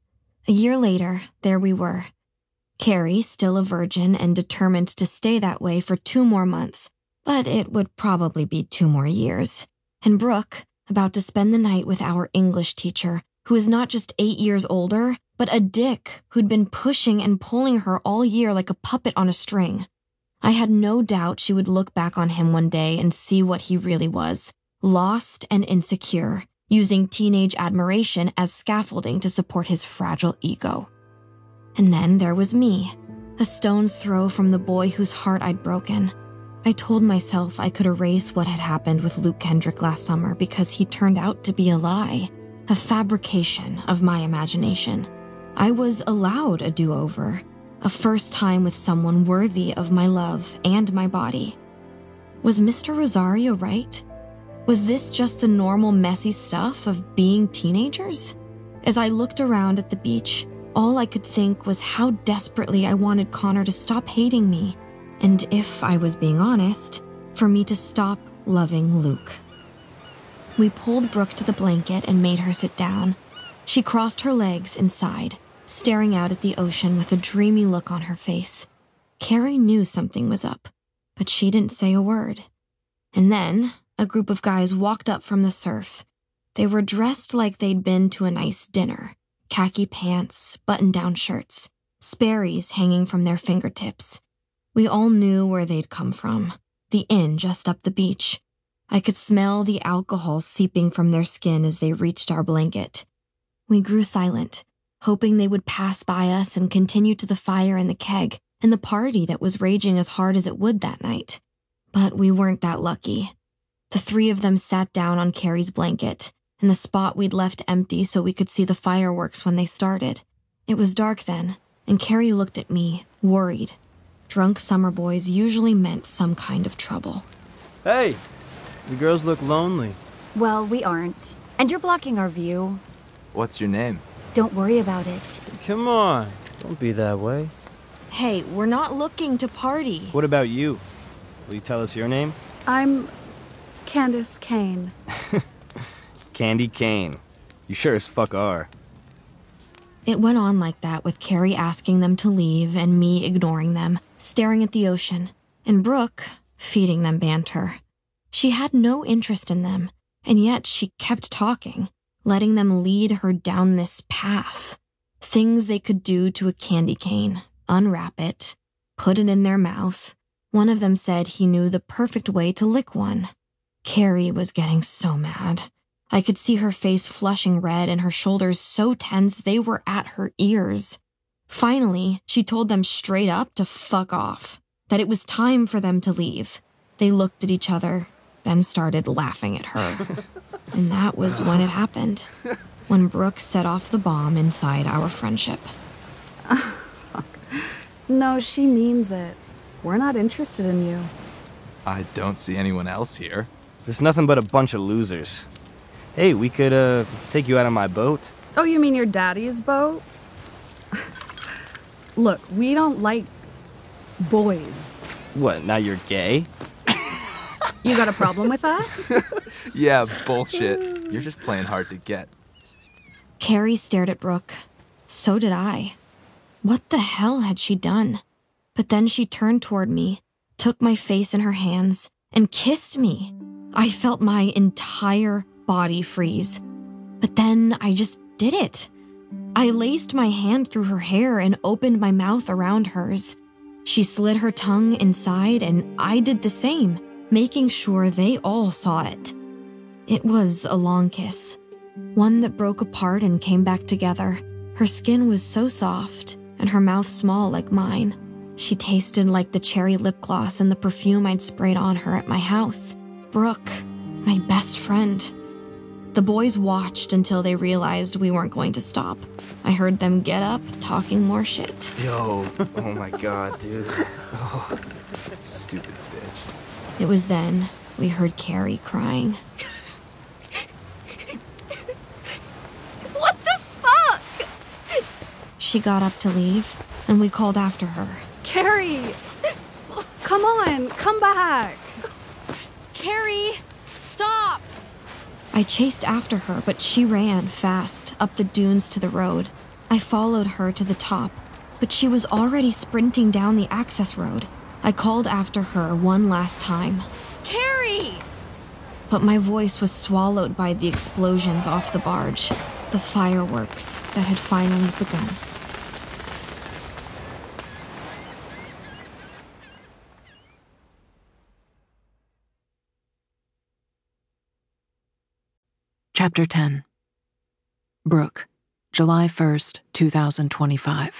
A year later, there we were. Carrie, still a virgin and determined to stay that way for two more months, but it would probably be two more years. And Brooke, about to spend the night with our English teacher, who is not just eight years older, but a dick who'd been pushing and pulling her all year like a puppet on a string. I had no doubt she would look back on him one day and see what he really was, lost and insecure, using teenage admiration as scaffolding to support his fragile ego. And then there was me, a stone's throw from the boy whose heart I'd broken. I told myself I could erase what had happened with Luke Kendrick last summer because he turned out to be a lie, a fabrication of my imagination. I was allowed a do-over, a first time with someone worthy of my love and my body. Was Mister Rosario right? Was this just the normal messy stuff of being teenagers? As I looked around at the beach, all I could think was how desperately I wanted Connor to stop hating me, and if I was being honest, for me to stop loving Luke. We pulled Brooke to the blanket and made her sit down. She crossed her legs and sighed, staring out at the ocean with a dreamy look on her face. Carrie knew something was up, but she didn't say a word. And then, a group of guys walked up from the surf. They were dressed like they'd been to a nice dinner. Khaki pants, button-down shirts, Sperry's hanging from their fingertips. We all knew where they'd come from, the inn just up the beach. I could smell the alcohol seeping from their skin as they reached our blanket. We grew silent, hoping they would pass by us and continue to the fire and the keg and the party that was raging as hard as it would that night. But we weren't that lucky. The three of them sat down on Carrie's blanket, in the spot we'd left empty so we could see the fireworks when they started. It was dark then, and Carrie looked at me, worried. Drunk summer boys usually meant some kind of trouble. Hey, you girls look lonely. Well, we aren't. And you're blocking our view. What's your name? Don't worry about it. Come on, don't be that way. Hey, we're not looking to party. What about you? Will you tell us your name? I'm Candace Kane. Candy Kane. You sure as fuck are. It went on like that, with Carrie asking them to leave and me ignoring them, staring at the ocean, and Brooke feeding them banter. She had no interest in them, and yet she kept talking, letting them lead her down this path. Things they could do to a candy cane, unwrap it, put it in their mouth. One of them said he knew the perfect way to lick one. Carrie was getting so mad. I could see her face flushing red and her shoulders so tense they were at her ears. Finally, she told them straight up to fuck off, that it was time for them to leave. They looked at each other, then started laughing at her. And that was when it happened, when Brooke set off the bomb inside our friendship. No, she means it. We're not interested in you. I don't see anyone else here. There's nothing but a bunch of losers. Hey, we could, uh, take you out on my boat. Oh, you mean your daddy's boat? Look, we don't like boys. What, now you're gay? You got a problem with that? Yeah, bullshit. You're just playing hard to get. Carrie stared at Brooke. So did I. What the hell had she done? But then she turned toward me, took my face in her hands, and kissed me. I felt my entire body freeze. But then I just did it. I laced my hand through her hair and opened my mouth around hers. She slid her tongue inside, and I did the same, making sure they all saw it. It was a long kiss, one that broke apart and came back together. Her skin was so soft, and her mouth small like mine. She tasted like the cherry lip gloss and the perfume I'd sprayed on her at my house. Brooke, my best friend. The boys watched until they realized we weren't going to stop. I heard them get up, talking more shit. Yo, oh my god, dude. Oh, that stupid bitch. It was then we heard Carrie crying. What the fuck? She got up to leave, and we called after her. Carrie! Come on, come back! Carrie, stop! I chased after her, but she ran fast up the dunes to the road. I followed her to the top, but she was already sprinting down the access road. I called after her one last time. Carrie! But my voice was swallowed by the explosions off the barge, the fireworks that had finally begun. Chapter ten. Brooke, July first, two thousand twenty-five.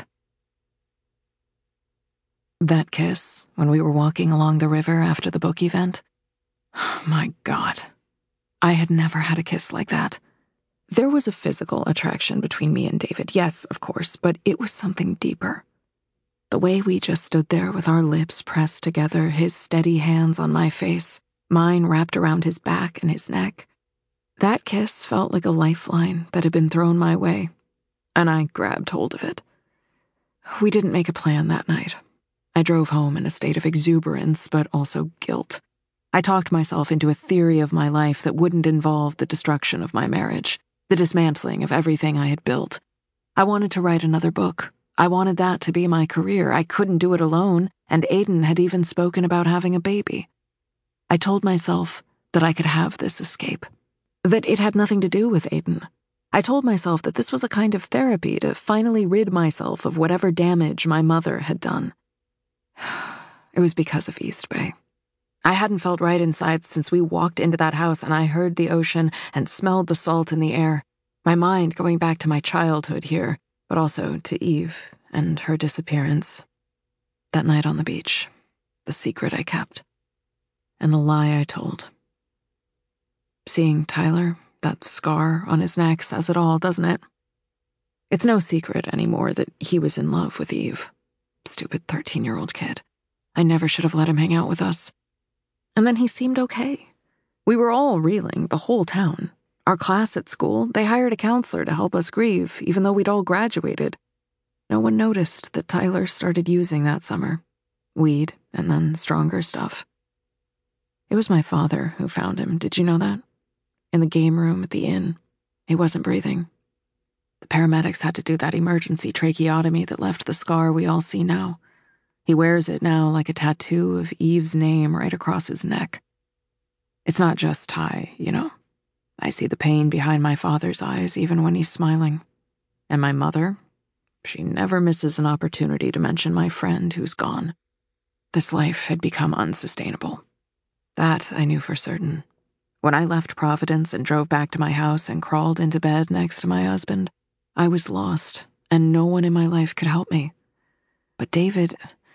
That kiss, when we were walking along the river after the book event, my God, I had never had a kiss like that. There was a physical attraction between me and David, yes, of course, but it was something deeper. The way we just stood there with our lips pressed together, his steady hands on my face, mine wrapped around his back and his neck. That kiss felt like a lifeline that had been thrown my way, and I grabbed hold of it. We didn't make a plan that night. I drove home in a state of exuberance, but also guilt. I talked myself into a theory of my life that wouldn't involve the destruction of my marriage, the dismantling of everything I had built. I wanted to write another book. I wanted that to be my career. I couldn't do it alone, and Aiden had even spoken about having a baby. I told myself that I could have this escape, that it had nothing to do with Aiden. I told myself that this was a kind of therapy to finally rid myself of whatever damage my mother had done. It was because of East Bay. I hadn't felt right inside since we walked into that house and I heard the ocean and smelled the salt in the air, my mind going back to my childhood here, but also to Eve and her disappearance. That night on the beach, the secret I kept, and the lie I told. Seeing Tyler, that scar on his neck, says it all, doesn't it? It's no secret anymore that he was in love with Eve. Stupid thirteen-year-old kid. I never should have let him hang out with us. And then he seemed okay. We were all reeling, the whole town. Our class at school, they hired a counselor to help us grieve, even though we'd all graduated. No one noticed that Tyler started using that summer. Weed, and then stronger stuff. It was my father who found him, did you know that? In the game room at the inn. He wasn't breathing. The paramedics had to do that emergency tracheotomy that left the scar we all see now. He wears it now like a tattoo of Eve's name right across his neck. It's not just Ty, you know. I see the pain behind my father's eyes even when he's smiling. And my mother, She never misses an opportunity to mention my friend who's gone. This life had become unsustainable. That I knew for certain. When I left Providence and drove back to my house and crawled into bed next to my husband, I was lost, and no one in my life could help me. But David,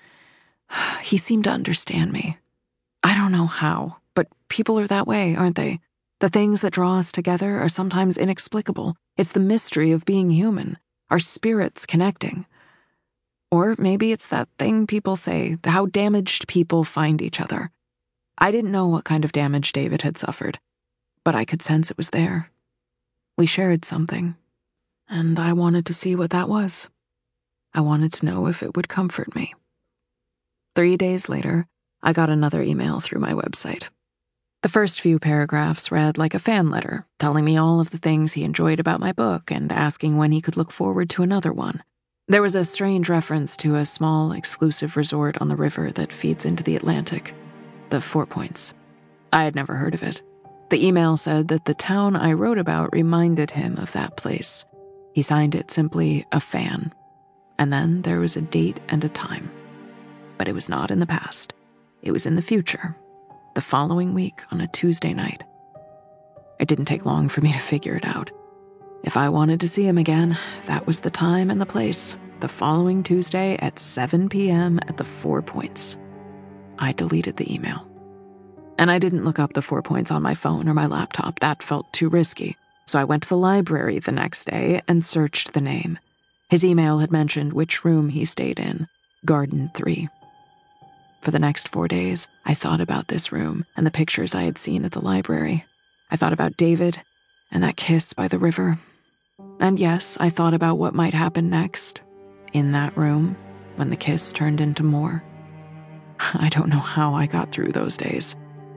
he seemed to understand me. I don't know how, but people are that way, aren't they? The things that draw us together are sometimes inexplicable. It's the mystery of being human, our spirits connecting. Or maybe it's that thing people say, how damaged people find each other. I didn't know what kind of damage David had suffered, but I could sense it was there. We shared something, and I wanted to see what that was. I wanted to know if it would comfort me. Three days later, I got another email through my website. The first few paragraphs read like a fan letter, telling me all of the things he enjoyed about my book and asking when he could look forward to another one. There was a strange reference to a small, exclusive resort on the river that feeds into the Atlantic, the Four Points. I had never heard of it. The email said that the town I wrote about reminded him of that place. He signed it simply a fan. And then there was a date and a time. But it was not in the past. It was in the future. The following week on a Tuesday night. It didn't take long for me to figure it out. If I wanted to see him again, that was the time and the place. The following Tuesday at seven p.m. at the Four Points. I deleted the email. And I didn't look up the Four Points on my phone or my laptop. That felt too risky. So I went to the library the next day and searched the name. His email had mentioned which room he stayed in, Garden three. For the next four days, I thought about this room and the pictures I had seen at the library. I thought about David and that kiss by the river. And yes, I thought about what might happen next, in that room, when the kiss turned into more. I don't know how I got through those days.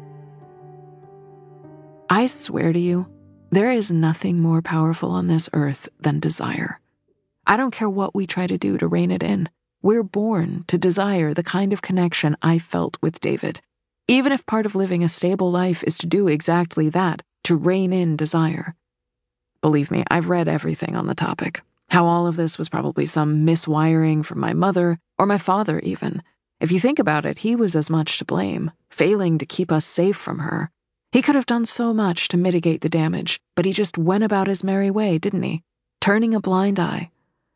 I swear to you, there is nothing more powerful on this earth than desire. I don't care what we try to do to rein it in. We're born to desire the kind of connection I felt with David, even if part of living a stable life is to do exactly that, to rein in desire. Believe me, I've read everything on the topic. How all of this was probably some miswiring from my mother, or my father even. If you think about it, he was as much to blame, failing to keep us safe from her. He could have done so much to mitigate the damage, but he just went about his merry way, didn't he? Turning a blind eye.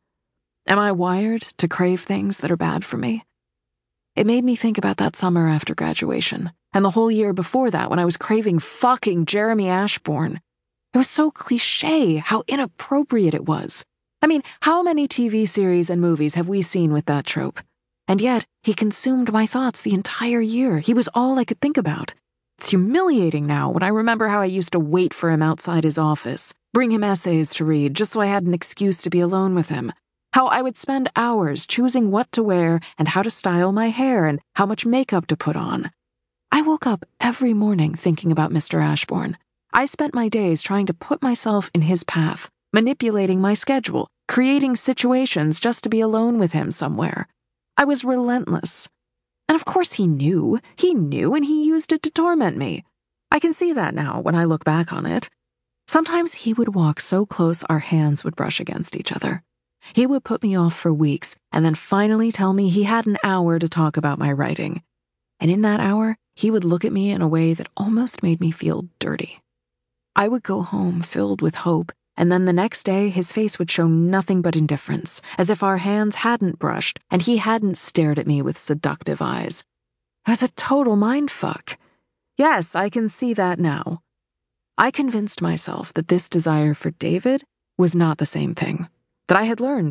Am I wired to crave things that are bad for me? It made me think about that summer after graduation, and the whole year before that when I was craving fucking Jeremy Ashbourne. It was so cliché how inappropriate it was. I mean, how many T V series and movies have we seen with that trope? And yet, he consumed my thoughts the entire year. He was all I could think about. It's humiliating now when I remember how I used to wait for him outside his office, bring him essays to read just so I had an excuse to be alone with him. How I would spend hours choosing what to wear and how to style my hair and how much makeup to put on. I woke up every morning thinking about Mister Ashbourne. I spent my days trying to put myself in his path, manipulating my schedule, creating situations just to be alone with him somewhere. I was relentless. And of course he knew. He knew, and he used it to torment me. I can see that now when I look back on it. Sometimes he would walk so close our hands would brush against each other. He would put me off for weeks and then finally tell me he had an hour to talk about my writing. And in that hour, he would look at me in a way that almost made me feel dirty. I would go home filled with hope, and then the next day his face would show nothing but indifference, as if our hands hadn't brushed and he hadn't stared at me with seductive eyes. It was a total mindfuck. Yes, I can see that now. I convinced myself that this desire for David was not the same thing, that I had learned